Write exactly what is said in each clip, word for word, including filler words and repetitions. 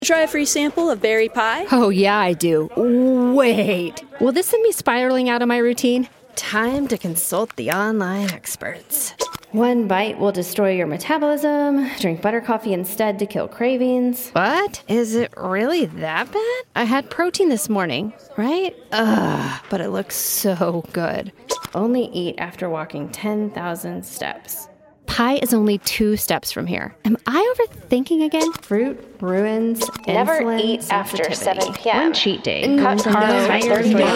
Try a free sample of berry pie? Oh, yeah, I do. Wait. Will this send me spiraling out of my routine? Time to consult the online experts. One bite will destroy your metabolism. Drink butter coffee instead to kill cravings. What? Is it really that bad? I had protein this morning, right? Ugh, but it looks so good. Only eat after walking ten thousand steps. Pie is only two steps from here. Am I overthinking again? Fruit ruins Never insulin eat after seven p.m. One cheat day. Cut carbs by thirty days.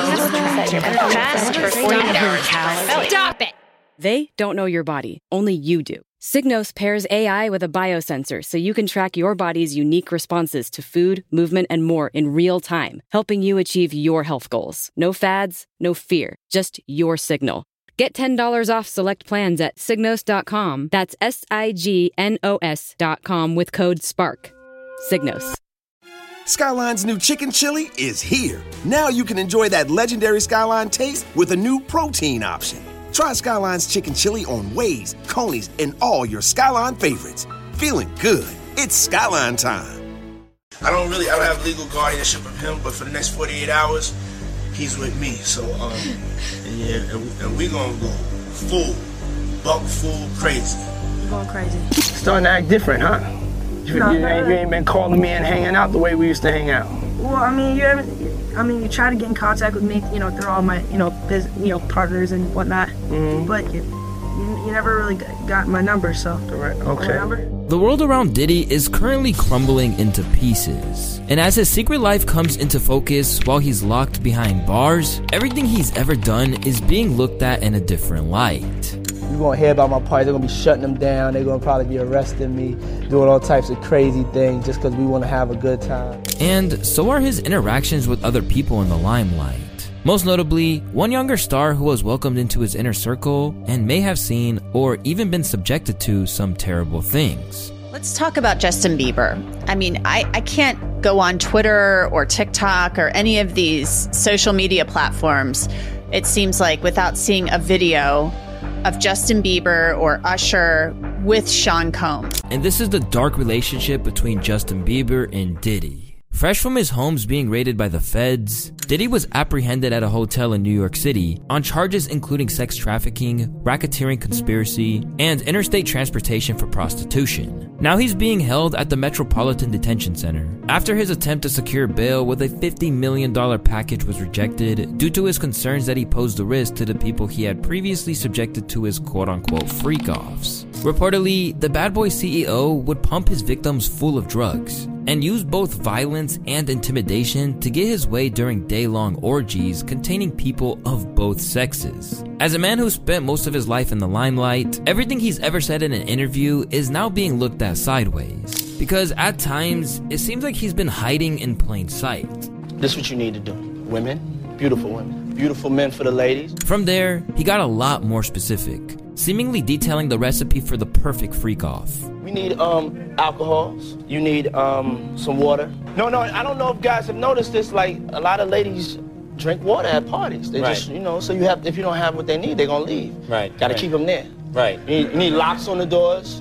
Fast for forty-eight hours. Stop it! They don't know your body. Only you do. Signos pairs A I with a biosensor so you can track your body's unique responses to food, movement, and more in real time, helping you achieve your health goals. No fads, no fear, just your signal. Get ten dollars off select plans at signos dot com. That's S I G N O S dot com with code SPARK. Signos. Skyline's new chicken chili is here. Now you can enjoy that legendary Skyline taste with a new protein option. Try Skyline's chicken chili on Waze, Coney's, and all your Skyline favorites. Feeling good. It's Skyline time. I don't really, I don't have legal guardianship of him, but for the next forty-eight hours, he's with me. So, um, and yeah, and, we, and we gonna go full, buck full crazy. You going crazy? Starting to act different, huh? You, No, you, no, ain't, no. you ain't been calling me and hanging out the way we used to hang out. Well, I mean, you haven't. I mean, you try to get in contact with me, you know, through all my, you know, biz, you know, partners and whatnot. Mm-hmm. But you, you, you never really got my number, so. Right. Okay. My number? The world around Diddy is currently crumbling into pieces. And as his secret life comes into focus while he's locked behind bars, everything he's ever done is being looked at in a different light. You're gonna hear about my party, they're gonna be shutting them down, they're gonna probably be arresting me, doing all types of crazy things just because we wanna have a good time. And so are his interactions with other people in the limelight. Most notably, one younger star who was welcomed into his inner circle and may have seen or even been subjected to some terrible things. Let's talk about Justin Bieber. I mean, I, I can't go on Twitter or TikTok or any of these social media platforms, it seems like, without seeing a video of Justin Bieber or Usher with Sean Combs. And this is the dark relationship between Justin Bieber and Diddy. Fresh from his homes being raided by the feds, Diddy was apprehended at a hotel in New York City on charges including sex trafficking, racketeering conspiracy, and interstate transportation for prostitution. Now he's being held at the Metropolitan Detention Center after his attempt to secure bail with a fifty million dollars package was rejected due to his concerns that he posed a risk to the people he had previously subjected to his quote-unquote freak-offs. Reportedly, the bad boy C E O would pump his victims full of drugs and use both violence and intimidation to get his way during day-long orgies containing people of both sexes. As a man who spent most of his life in the limelight, everything he's ever said in an interview is now being looked at sideways. Because at times, it seems like he's been hiding in plain sight. This is what you need to do. Women, beautiful women, beautiful men for the ladies. From there, he got a lot more specific, seemingly detailing the recipe for the perfect freak-off. We need um alcohols. You need um some water. No, no, I don't know if guys have noticed this. Like a lot of ladies drink water at parties. They Right. just, you know, so you have if you don't have what they need, they're gonna leave. Right. Got to right. keep them there. Right. You need, you need locks on the doors.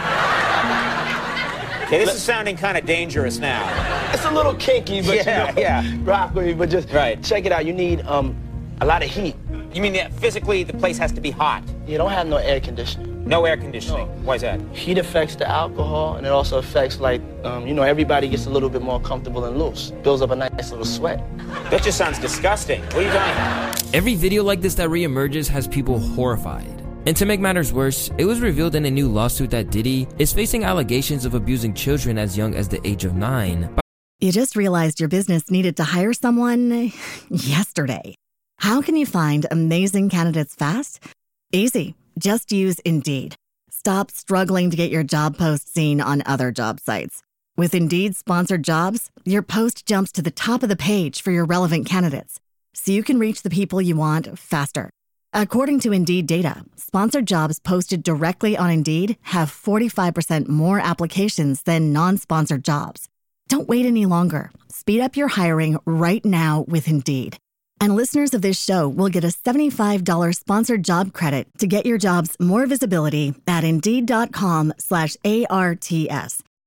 Okay, this is sounding kind of dangerous now. It's a little kinky, but Yeah, you know, yeah. rock with me. But just Right. check it out. You need um a lot of heat. You mean that physically the place has to be hot? You don't have no air conditioning. No air conditioning. Why is that? Heat affects the alcohol, and it also affects, like, um, you know, everybody gets a little bit more comfortable and loose. Builds up a nice little sweat. That just sounds disgusting. What are you talking about? Every video like this that reemerges has people horrified. And to make matters worse, it was revealed in a new lawsuit that Diddy is facing allegations of abusing children as young as the age of nine. You just realized your business needed to hire someone yesterday. How can you find amazing candidates fast? Easy. Just use Indeed. Stop struggling to get your job post seen on other job sites. With Indeed sponsored jobs, your post jumps to the top of the page for your relevant candidates, so you can reach the people you want faster. According to Indeed data, sponsored jobs posted directly on Indeed have forty-five percent more applications than non-sponsored jobs. Don't wait any longer. Speed up your hiring right now with Indeed. And listeners of this show will get a seventy-five dollars sponsored job credit to get your jobs more visibility at Indeed.com slash ARTS.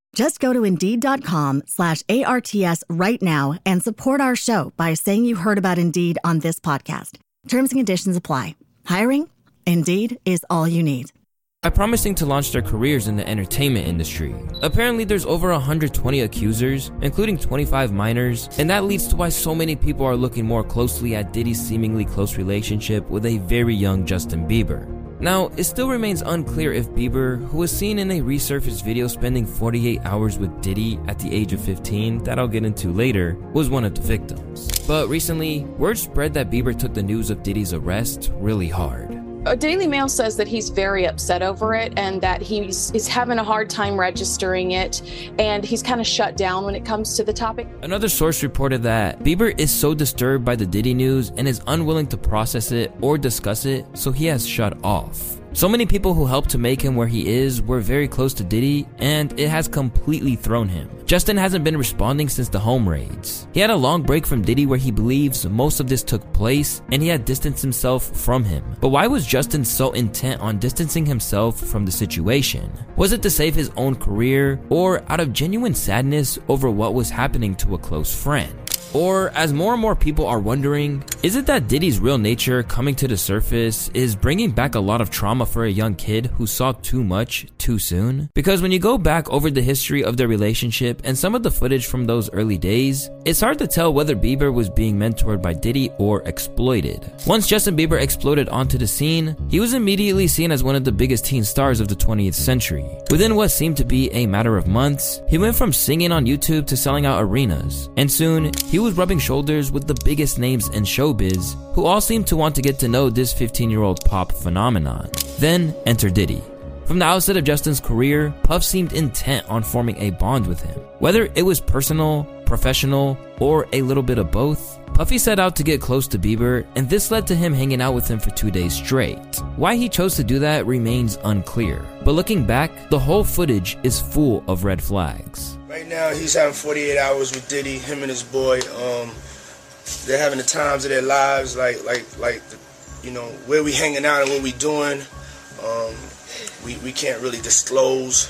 Just go to Indeed.com slash ARTS right now and support our show by saying you heard about Indeed on this podcast. Terms and conditions apply. Hiring? Indeed is all you need. Are promising to launch their careers in the entertainment industry. Apparently, there's over one hundred twenty accusers, including twenty-five minors, and that leads to why so many people are looking more closely at Diddy's seemingly close relationship with a very young Justin Bieber. Now, it still remains unclear if Bieber, who was seen in a resurfaced video spending forty-eight hours with Diddy at the age of fifteen, that I'll get into later, was one of the victims. But recently, word spread that Bieber took the news of Diddy's arrest really hard. A Daily Mail says that he's very upset over it and that he's, he's having a hard time registering it, and he's kind of shut down when it comes to the topic. Another source reported that Bieber is so disturbed by the Diddy news and is unwilling to process it or discuss it, so he has shut off. So many people who helped to make him where he is were very close to Diddy, and it has completely thrown him. Justin hasn't been responding since the home raids. He had a long break from Diddy where he believes most of this took place, and he had distanced himself from him. But why was Justin so intent on distancing himself from the situation? Was it to save his own career, or out of genuine sadness over what was happening to a close friend? Or, as more and more people are wondering, is it that Diddy's real nature coming to the surface is bringing back a lot of trauma for a young kid who saw too much too soon? Because when you go back over the history of their relationship and some of the footage from those early days, it's hard to tell whether Bieber was being mentored by Diddy or exploited. Once Justin Bieber exploded onto the scene, he was immediately seen as one of the biggest teen stars of the twentieth century. Within what seemed to be a matter of months, he went from singing on YouTube to selling out arenas, and soon, he was rubbing shoulders with the biggest names in showbiz, who all seemed to want to get to know this fifteen-year-old pop phenomenon. Then, enter Diddy. From the outset of Justin's career, Puff seemed intent on forming a bond with him. Whether it was personal, professional, or a little bit of both, Puffy set out to get close to Bieber, and this led to him hanging out with him for two days straight. Why he chose to do that remains unclear, but looking back, the whole footage is full of red flags. Right now, he's having forty-eight hours with Diddy, him and his boy. Um, they're having the times of their lives, like, like, like, the, you know, where we hanging out and what we doing. Um, we we can't really disclose,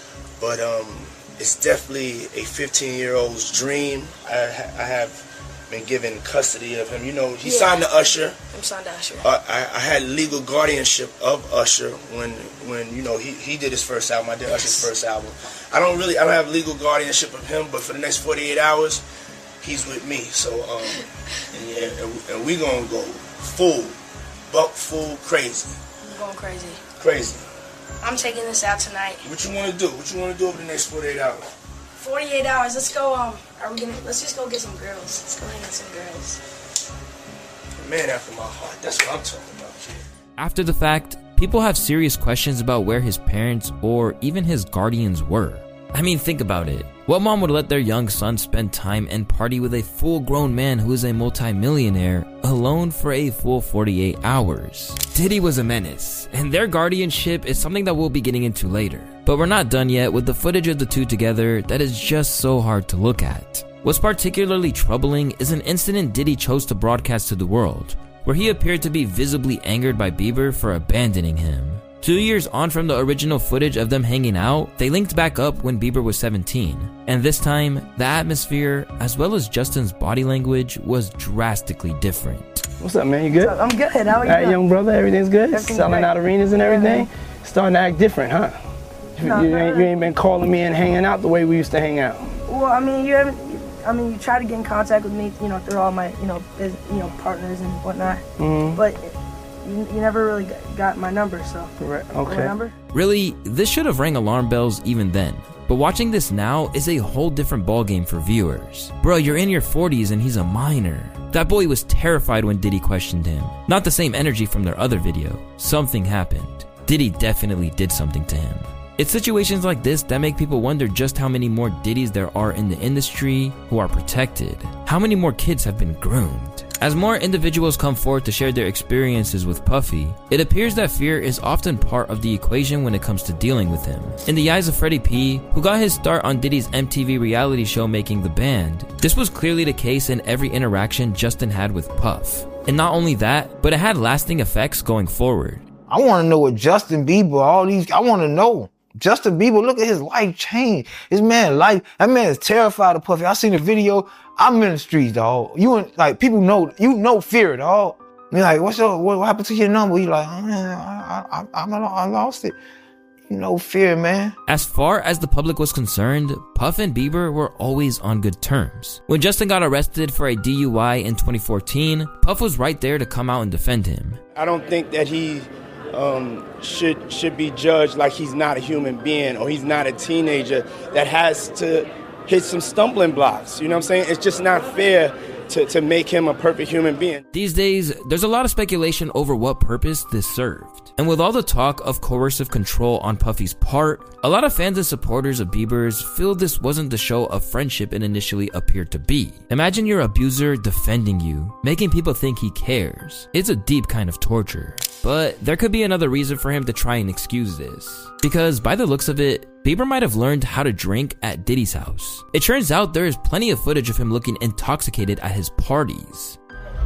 but um, it's definitely a fifteen-year-old's dream. I, I have been given custody of him. You know, he yeah. signed to Usher. I'm signed to Usher. Uh, I, I had legal guardianship of Usher when, when you know, he, he did his first album. I did yes. Usher's first album. I don't really, I don't have legal guardianship of him, but for the next forty-eight hours, he's with me. So, um, and, yeah, and, and we gonna go full, buck full crazy. I'm going crazy. Crazy. I'm taking this out tonight. What you want to do? What you want to do over the next forty-eight hours? forty-eight hours. Let's go. Um, are we gonna? Let's just go get some girls. Let's go hang with some girls. Man after my heart. That's what I'm talking about, kid. After the fact, people have serious questions about where his parents or even his guardians were. I mean, think about it. What mom would let their young son spend time and party with a full-grown man who is a multi-millionaire alone for a full forty-eight hours? Diddy was a menace, and their guardianship is something that we'll be getting into later. But we're not done yet with the footage of the two together that is just so hard to look at. What's particularly troubling is an incident Diddy chose to broadcast to the world, where he appeared to be visibly angered by Bieber for abandoning him. Two years on from the original footage of them hanging out, they linked back up when Bieber was seventeen. And this time, the atmosphere, as well as Justin's body language, was drastically different. What's up, man? You good? I'm good. How are you? All right, young brother, everything's good? Everything's Selling great. out arenas and everything? Yeah. Starting to act different, huh? No, you, no, ain't, no. you ain't been calling me and hanging out the way we used to hang out. Well, I mean, you haven't. I mean, you try to get in contact with me, you know, through all my, you know, biz, you know, partners and whatnot. Mm-hmm. But you, you never really got my number, so. Right. Okay. My number? Really, this should have rang alarm bells even then. But watching this now is a whole different ballgame for viewers. Bro, you're in your forties and he's a minor. That boy was terrified when Diddy questioned him. Not the same energy from their other video. Something happened. Diddy definitely did something to him. It's situations like this that make people wonder just how many more Diddys there are in the industry who are protected. How many more kids have been groomed? As more individuals come forward to share their experiences with Puffy, it appears that fear is often part of the equation when it comes to dealing with him. In the eyes of Freddie P, who got his start on Diddy's M T V reality show Making the Band, this was clearly the case in every interaction Justin had with Puff. And not only that, but it had lasting effects going forward. I want to know what Justin Bieber, all these, I want to know. Justin Bieber, look at his life change. His man life, that man is terrified of Puffy. I seen the video. I'm in the streets, dog. You and like people know, you know fear, dog. You're like, what's up? What, what happened to your number? You like, oh, man, I, I, I, I lost it. You know fear, man. As far as the public was concerned, Puff and Bieber were always on good terms. When Justin got arrested for a D U I in twenty fourteen, Puff was right there to come out and defend him. I don't think that he um, should should be judged like he's not a human being or he's not a teenager that has to hit some stumbling blocks. You know what I'm saying? It's just not fair to, to make him a perfect human being. These days, there's a lot of speculation over what purpose this served. And with all the talk of coercive control on Puffy's part, a lot of fans and supporters of Bieber's feel this wasn't the show of friendship it initially appeared to be. Imagine your abuser defending you, making people think he cares. It's a deep kind of torture. But there could be another reason for him to try and excuse this. Because by the looks of it, Bieber might have learned how to drink at Diddy's house. It turns out there is plenty of footage of him looking intoxicated at his parties.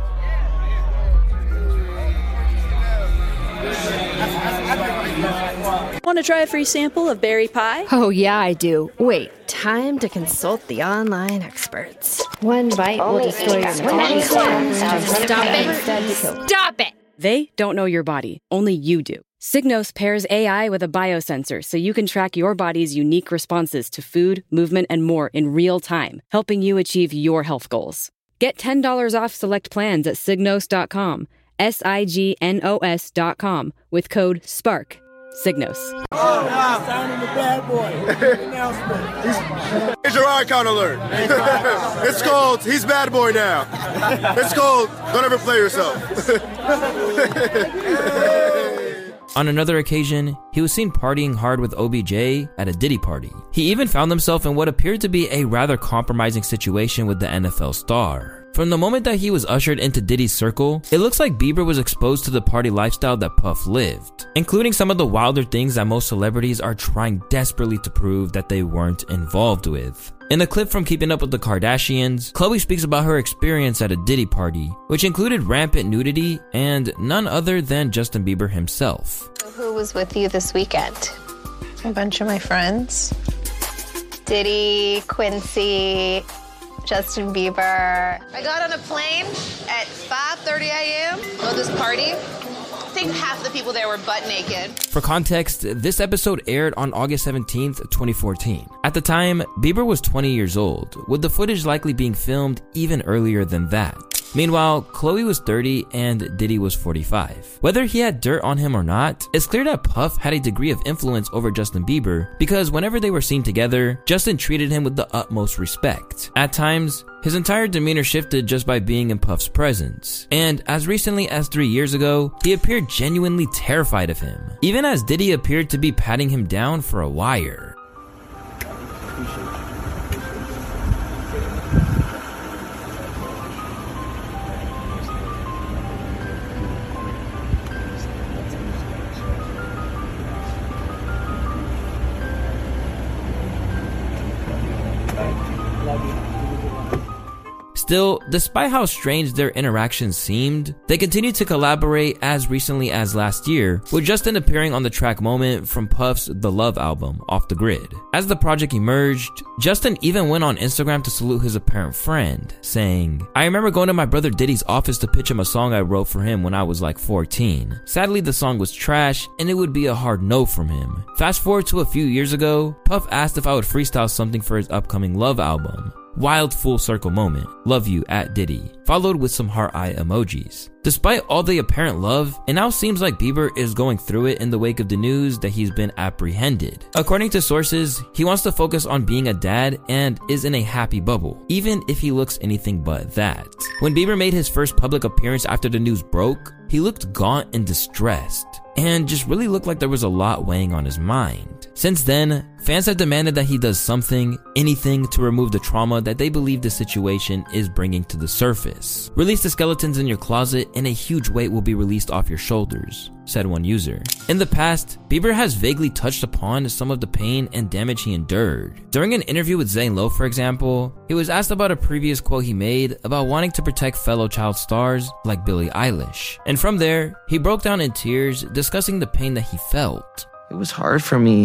Want to try a free sample of berry pie? Oh, yeah, I do. Wait, time to consult the online experts. One bite will destroy your metabolism. Stop it! Stop it! They don't know your body. Only you do. Signos pairs A I with a biosensor so you can track your body's unique responses to food, movement, and more in real time, helping you achieve your health goals. Get ten dollars off select plans at signos dot com, S I G N O S dot com, with code SPARK. Signos. Oh, wow. Signing the bad boy. Announcement. Here's your icon alert. It's called He's Bad Boy Now. It's called Don't Ever Play Yourself. On another occasion, he was seen partying hard with O B J at a Diddy party. He even found himself in what appeared to be a rather compromising situation with the N F L star. From the moment that he was ushered into Diddy's circle, it looks like Bieber was exposed to the party lifestyle that Puff lived, including some of the wilder things that most celebrities are trying desperately to prove that they weren't involved with. In a clip from Keeping Up with the Kardashians, Khloe speaks about her experience at a Diddy party, which included rampant nudity and none other than Justin Bieber himself. Who was with you this weekend? A bunch of my friends. Diddy, Quincy, Justin Bieber. I got on a plane at five thirty a.m. Go to this party. I think half the people there were butt naked. For context, this episode aired on August seventeenth, twenty fourteen. At the time, Bieber was twenty years old, with the footage likely being filmed even earlier than that. Meanwhile, Khloe was thirty and Diddy was forty-five. Whether he had dirt on him or not, it's clear that Puff had a degree of influence over Justin Bieber because whenever they were seen together, Justin treated him with the utmost respect. At times, his entire demeanor shifted just by being in Puff's presence. And as recently as three years ago, he appeared genuinely terrified of him, even as Diddy appeared to be patting him down for a wire. Still, despite how strange their interactions seemed, they continued to collaborate as recently as last year, with Justin appearing on the track Moment from Puff's The Love album, Off the Grid. As the project emerged, Justin even went on Instagram to salute his apparent friend, saying, "I remember going to my brother Diddy's office to pitch him a song I wrote for him when I was like fourteen. Sadly, the song was trash, and it would be a hard no from him." Fast forward to a few years ago, Puff asked if I would freestyle something for his upcoming Love album. Wild full circle moment. Love you at Diddy. Followed with some heart eye emojis. Despite all the apparent love, it now seems like Bieber is going through it in the wake of the news that he's been apprehended. According to sources, he wants to focus on being a dad and is in a happy bubble, even if he looks anything but that. When Bieber made his first public appearance after the news broke, he looked gaunt and distressed, and just really looked like there was a lot weighing on his mind. Since then, fans have demanded that he does something, anything, to remove the trauma that they believe the situation is bringing to the surface. Release the skeletons in your closet and a huge weight will be released off your shoulders, said one user. In the past, Bieber has vaguely touched upon some of the pain and damage he endured. During an interview with Zane Lowe, for example, he was asked about a previous quote he made about wanting to protect fellow child stars like Billie Eilish. And from there, he broke down in tears, discussing the pain that he felt. It was hard for me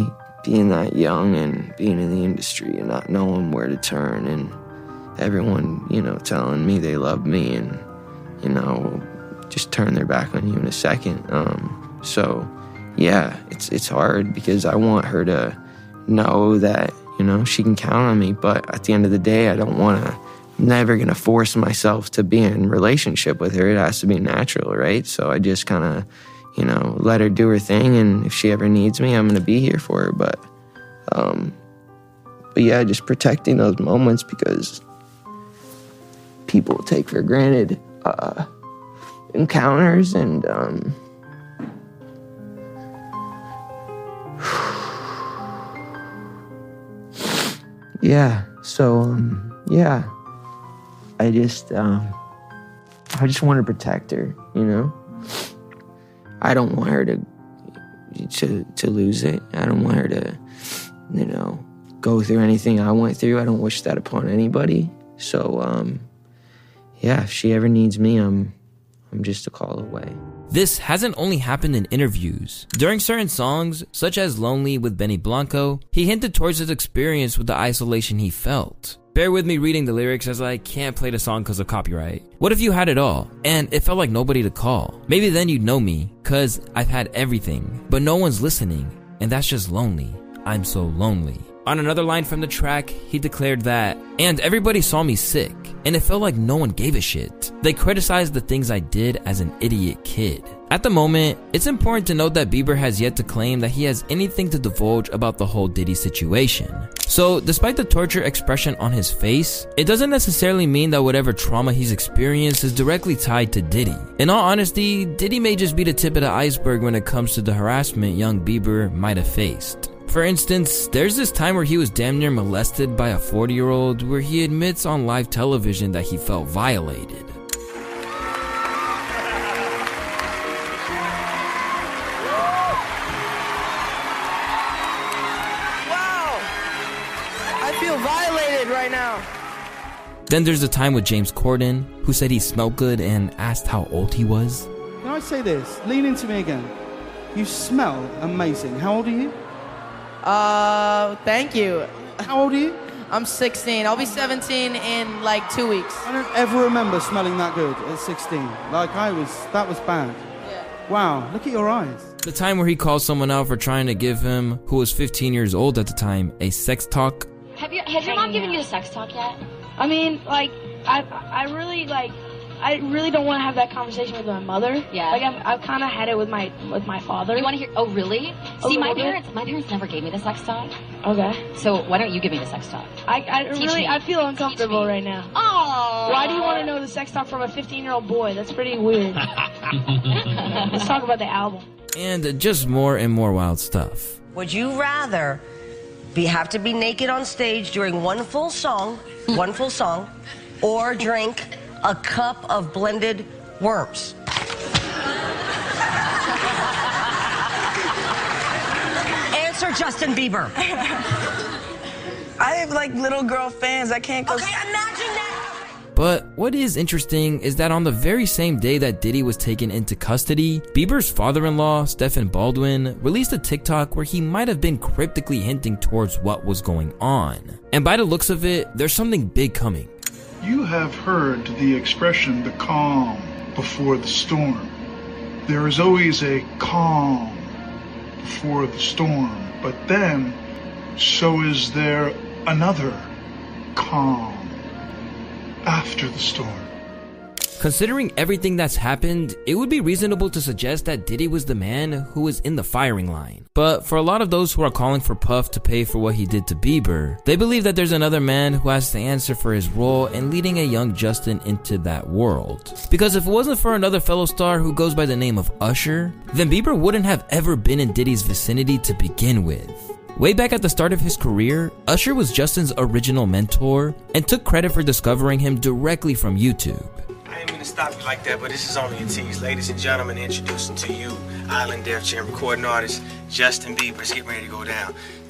being that young and being in the industry and not knowing where to turn, and everyone, you know, telling me they love me and, you know, just turn their back on you in a second. Um, so, yeah, it's it's hard because I want her to know that, you know, she can count on me. But at the end of the day, I don't want to, I'm never going to force myself to be in a relationship with her. It has to be natural, right? So I just kind of, you know, let her do her thing. And if she ever needs me, I'm going to be here for her. But, um, but yeah, just protecting those moments because people take for granted uh, encounters and, um, yeah, so, um, yeah, I just, um, I just want to protect her, you know? I don't want her to, to, to lose it. I don't want her to, you know, go through anything I went through. I don't wish that upon anybody. So, um, yeah, if she ever needs me, I'm, I'm just a call away. This hasn't only happened in interviews. During certain songs, such as Lonely with Benny Blanco, he hinted towards his experience with the isolation he felt. Bear with me reading the lyrics as I can't play the song because of copyright. What if you had it all, and it felt like nobody to call? Maybe then you'd know me, cause I've had everything, but no one's listening, and that's just lonely. I'm so lonely. On another line from the track, he declared that, and everybody saw me sick, and it felt like no one gave a shit. They criticized the things I did as an idiot kid. At the moment, it's important to note that Bieber has yet to claim that he has anything to divulge about the whole Diddy situation. So, despite the torture expression on his face, it doesn't necessarily mean that whatever trauma he's experienced is directly tied to Diddy. In all honesty, Diddy may just be the tip of the iceberg when it comes to the harassment young Bieber might have faced. For instance, there's this time where he was damn near molested by a forty-year-old where he admits on live television that he felt violated. Wow! I feel violated right now. Then there's the time with James Corden, who said he smelled good and asked how old he was. Can I say this? Lean into me again. You smell amazing. How old are you? Uh, thank you. How old are you? I'm sixteen. I'll be seventeen in like two weeks. I don't ever remember smelling that good at sixteen. Like I was, that was bad. Yeah. Wow, look at your eyes. The time where he called someone out for trying to give him, who was fifteen years old at the time, a sex talk. Have you, has your mom given you a sex talk yet? I mean, like, I, I really like. I really don't want to have that conversation with my mother. Yeah. Like I've, I've kind of had it with my with my father. You want to hear? Oh, really? A See, my bit. parents, my parents never gave me the sex talk. Okay. So why don't you give me the sex talk? I, I Teach really me. I feel uncomfortable right now. Oh. Why do you want to know the sex talk from a fifteen-year-old boy? That's pretty weird. Let's talk about the album. And just more and more wild stuff. Would you rather be have to be naked on stage during one full song, one full song, or drink a cup of blended worms? Answer, Justin Bieber. I have like little girl fans. I can't go. Okay, imagine that. But what is interesting is that on the very same day that Diddy was taken into custody, Bieber's father-in-law, Stephen Baldwin, released a TikTok where he might have been cryptically hinting towards what was going on. And by the looks of it, there's something big coming. You have heard the expression, the calm before the storm. There is always a calm before the storm, but then so is there another calm after the storm. Considering everything that's happened, it would be reasonable to suggest that Diddy was the man who was in the firing line. But for a lot of those who are calling for Puff to pay for what he did to Bieber, they believe that there's another man who has to answer for his role in leading a young Justin into that world. Because if it wasn't for another fellow star who goes by the name of Usher, then Bieber wouldn't have ever been in Diddy's vicinity to begin with. Way back at the start of his career, Usher was Justin's original mentor and took credit for discovering him directly from YouTube. I didn't mean to stop you like that, but this is only a tease. Ladies and gentlemen, introducing to you Island Def Jam recording artist Justin Bieber. It's getting ready to go down.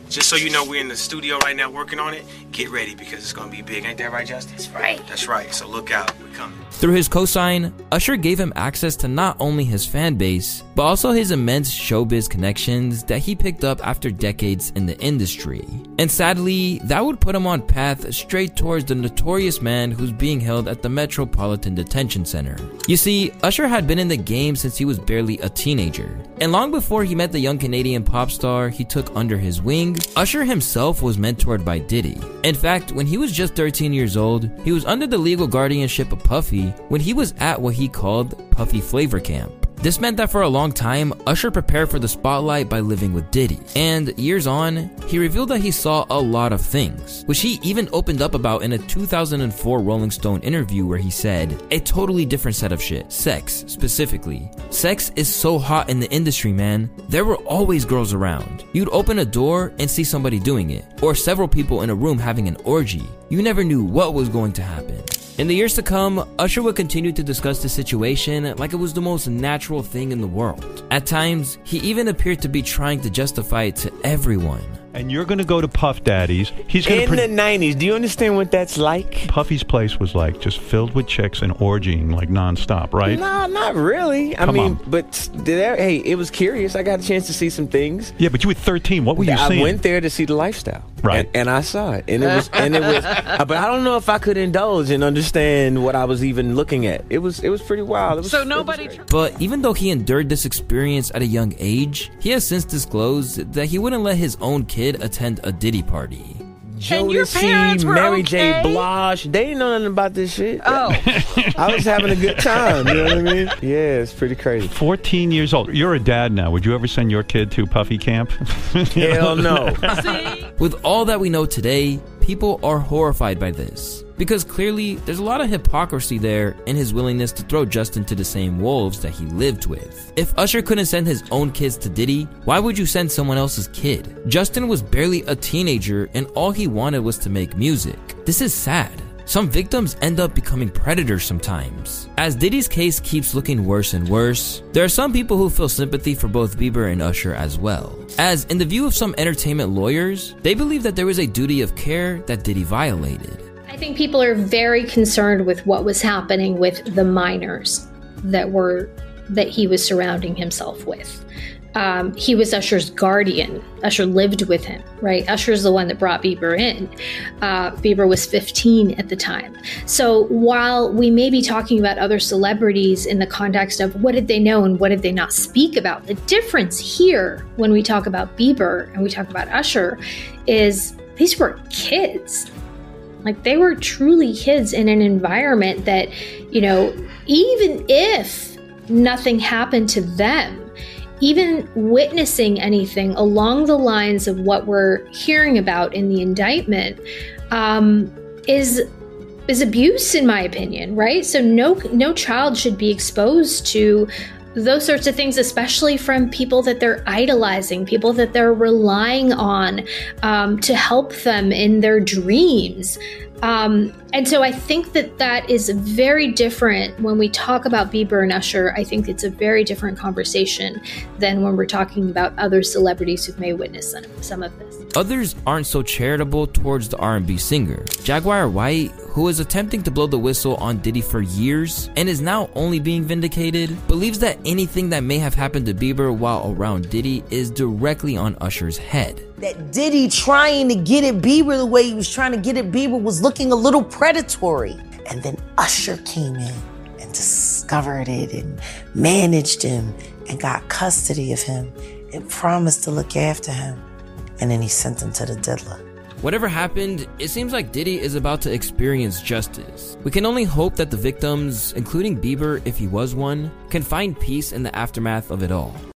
Just so you know, we're in the studio right now working on it. Get ready because it's gonna be big. Ain't that right, Justin? That's right. That's right. So look out. We're coming. Through his cosign, Usher gave him access to not only his fan base, but also his immense showbiz connections that he picked up after decades in the industry. And sadly, that would put him on path straight towards the notorious man who's being held at the Metropolitan Detention Center. You see, Usher had been in the game since he was barely a teenager. And long before he met the young Canadian pop star he took under his wing, Usher himself was mentored by Diddy. In fact, when he was just thirteen years old, he was under the legal guardianship of Puffy when he was at what he called Puffy Flavor Camp. This meant that for a long time, Usher prepared for the spotlight by living with Diddy. And years on, he revealed that he saw a lot of things, which he even opened up about in a two thousand four Rolling Stone interview where he said, a totally different set of shit. Sex, specifically. Sex is so hot in the industry, man. There were always girls around. You'd open a door and see somebody doing it, or several people in a room having an orgy. You never knew what was going to happen. In the years to come, Usher would continue to discuss the situation like it was the most natural thing in the world. At times, he even appeared to be trying to justify it to everyone. And you're going to go to Puff Daddy's. He's going in pre- the nineties. Do you understand what that's like? Puffy's place was like just filled with chicks and orgying like nonstop, right? No, not really. I Come mean, on. but there, hey, it was curious. I got a chance to see some things. Yeah, but you were thirteen. What were you I seeing? I went there to see the lifestyle, right? And, and I saw it, and it was, and it was. But I don't know if I could indulge and understand what I was even looking at. It was, it was pretty wild. It was, so nobody. Tr- but even though he endured this experience at a young age, he has since disclosed that he wouldn't let his own kid attend a Diddy party. Jodeci, Mary J. Blige, they didn't know nothing about this shit. Oh. I was having a good time, you know what I mean? Yeah, it's pretty crazy. fourteen years old. You're a dad now. Would you ever send your kid to Puffy camp? Hell no. With all that we know today, people are horrified by this. Because clearly, there's a lot of hypocrisy there in his willingness to throw Justin to the same wolves that he lived with. If Usher couldn't send his own kids to Diddy, why would you send someone else's kid? Justin was barely a teenager and all he wanted was to make music. This is sad. Some victims end up becoming predators sometimes. As Diddy's case keeps looking worse and worse, there are some people who feel sympathy for both Bieber and Usher as well. As in the view of some entertainment lawyers, they believe that there was a duty of care that Diddy violated. I think people are very concerned with what was happening with the minors that were that he was surrounding himself with. Um, he was Usher's guardian. Usher lived with him, right? Usher's the one that brought Bieber in. Uh, Bieber was fifteen at the time. So while we may be talking about other celebrities in the context of what did they know and what did they not speak about, the difference here when we talk about Bieber and we talk about Usher is these were kids. Like they were truly kids in an environment that, you know, even if nothing happened to them, even witnessing anything along the lines of what we're hearing about in the indictment um, is is abuse, in my opinion, right? So no no child should be exposed to those sorts of things, especially from people that they're idolizing, people that they're relying on um, to help them in their dreams. Um, and so I think that that is very different when we talk about Bieber and Usher. I think it's a very different conversation than when we're talking about other celebrities who may witness some, some of this. Others aren't so charitable towards the R and B singer. Jaguar White, who was attempting to blow the whistle on Diddy for years and is now only being vindicated, believes that anything that may have happened to Bieber while around Diddy is directly on Usher's head. That Diddy trying to get at Bieber the way he was trying to get at Bieber was looking a little predatory. And then Usher came in and discovered it and managed him and got custody of him and promised to look after him. And then he sent him to the diddler. Whatever happened, it seems like Diddy is about to experience justice. We can only hope that the victims, including Bieber if he was one, can find peace in the aftermath of it all.